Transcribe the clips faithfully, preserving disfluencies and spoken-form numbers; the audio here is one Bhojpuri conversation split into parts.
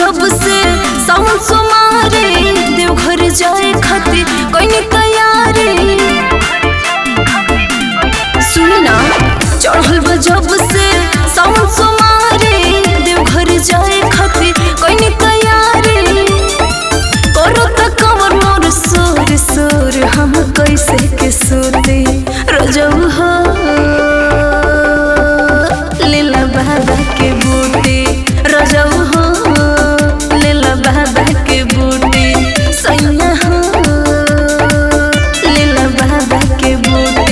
जब से सावन सोमारे देवघर जाए खातिर कइनी तैयारी। सुनी ना चढ़ल बा जब से सावन सोमारे देवघर जाए खातिर कइनी तैयारी। करो त कमर मोर सोर सोर हम कैसे के सोते रजऊ हो लीला बाबा के बूटे रजऊ हो लीला बाबा के बूटे सैया हो लीला बाबा के बूटे।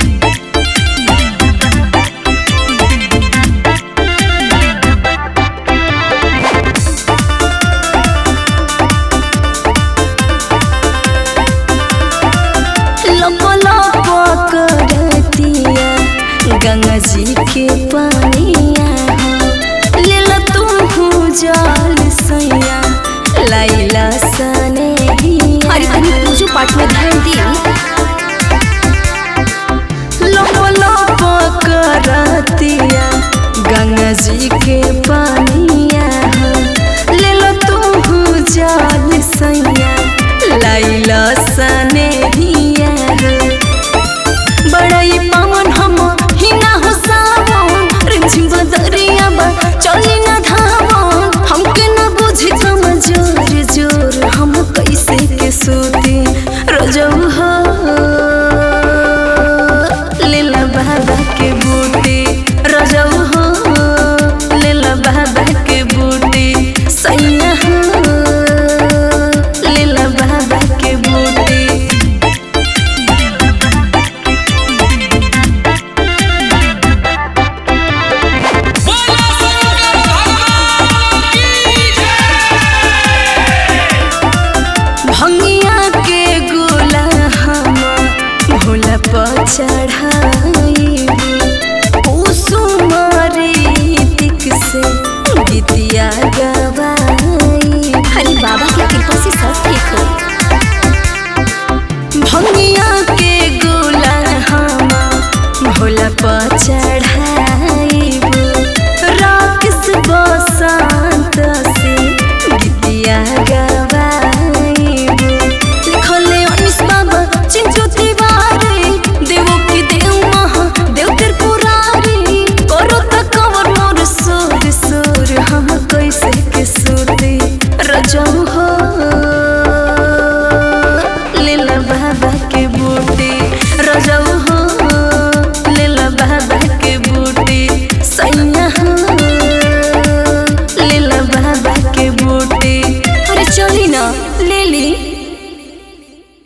गंगा जी के पानिया हो लेला तुम जल सैया लाइला सने। अरे तनी पूजो पाठ में ध्यान दी।